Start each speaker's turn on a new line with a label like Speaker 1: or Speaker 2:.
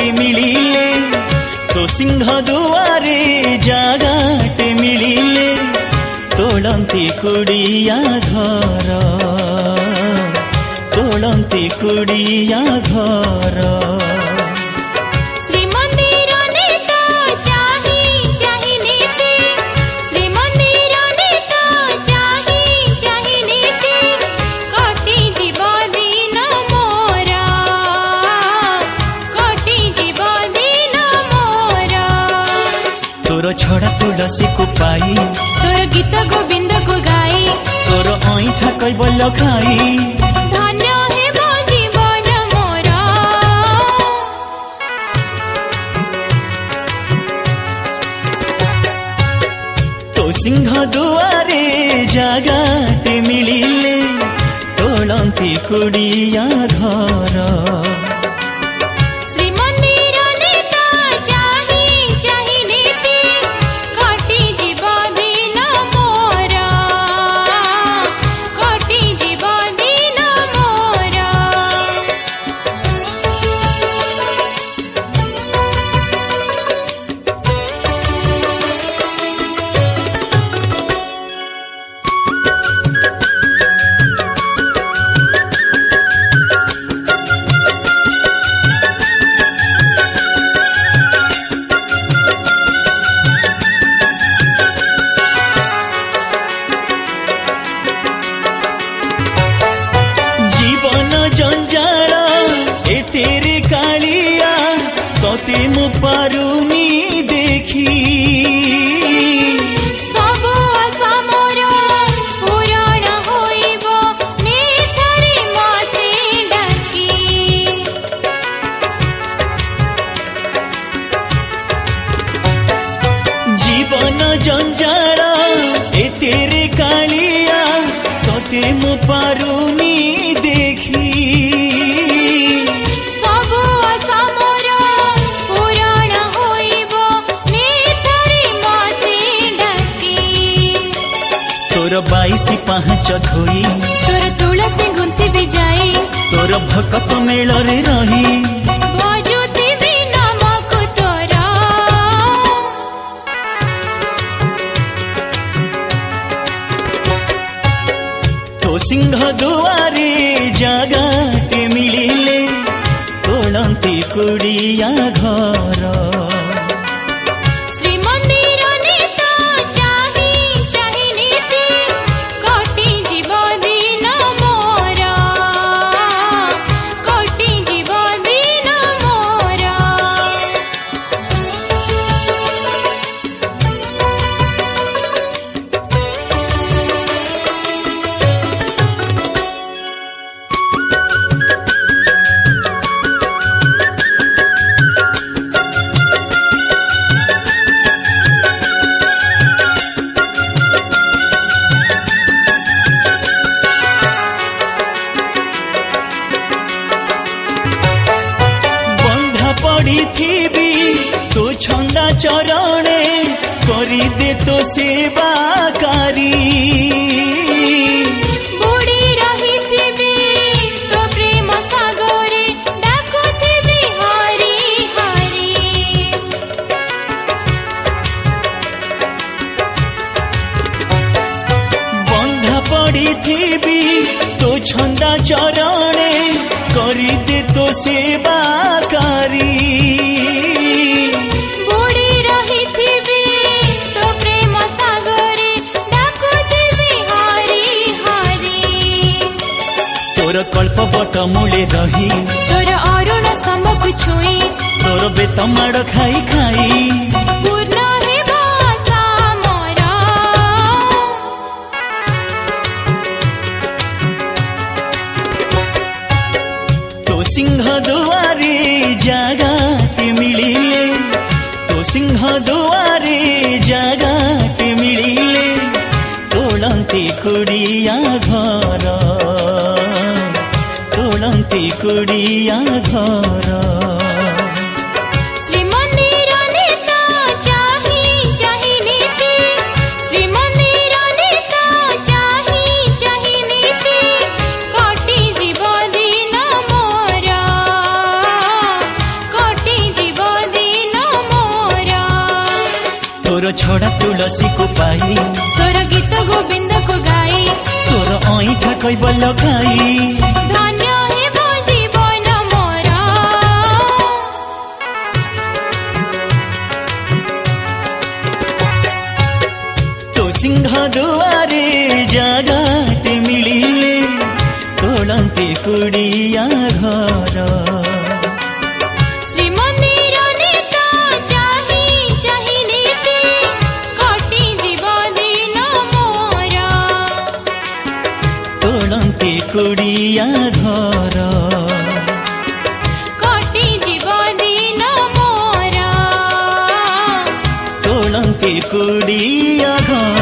Speaker 1: मिलिले तो सिंह दुआरे जागाटे मिलिले तोड़ती कुड़िया घर तोड़ती कुड़िया घर छड़ा तुलसी को पाई
Speaker 2: तोर गीत गोविंद को गाई
Speaker 1: तोर ऐठा कैबल खाई
Speaker 2: धन्य हेबो जीवन मोरा
Speaker 1: तो सिंह दुआरे जागाटे मिलिले तोड़ती कुड़िया घर जंजाल ए तेरे कालिया तोते मु पारुनी देखी
Speaker 2: सब आशा मोर पूरण होइबो नेथरे माते डाकी
Speaker 1: जीवन जंजाल ए तेरे कालिया तोते मु पारुनी देखी तोर 22 पाँच धोई
Speaker 2: तोर तुलसी गुंथी भी जाई
Speaker 1: तोर भकत मेल रे रही
Speaker 2: बजुथिबी नामक तोरा
Speaker 1: तो सिंह दुआरे जागाटे मिलिले तोड़ती कुड़िया घर पड़ी थी तो छंदा चरणे करी दे तो सेवाकारी
Speaker 2: बुड़ी रही थी तो प्रेम सागरे डाको थी हरी हरी
Speaker 1: बंधा पड़ी थी तो छंदा चरणे करी दे तो सेवाकारी कल्प बट मूले रही
Speaker 2: तोर अरुण स्तंभ छुई
Speaker 1: तोर बेतमाड़ खाई खाई
Speaker 2: पूर्ण हेबो आशा मोरा
Speaker 1: तो सिंह दुआरे जागाटे मिलिले तो सिंह दुआरे जागाटे मिलिले तोड़ती कुड़िया घर तोड़ती कुड़िया घर तोर छड़ा तुलसी को पाई
Speaker 2: तोर गीत गोविंद को गाई
Speaker 1: तोर ऐठा कैब लगाई
Speaker 2: धन्य हेबो जीवन मोरा
Speaker 1: तो सिंह दुआरे जगाटे मिलिले तोड़ंती कुड़िया घर
Speaker 2: श्रीमंदिर नेता चाही चाही नीति कटी जीव दिन मोरा
Speaker 1: तोड़ंती कुड़िया घर
Speaker 2: कटी जीव दिन मोरा
Speaker 1: तोड़ंती कुड़िया घर।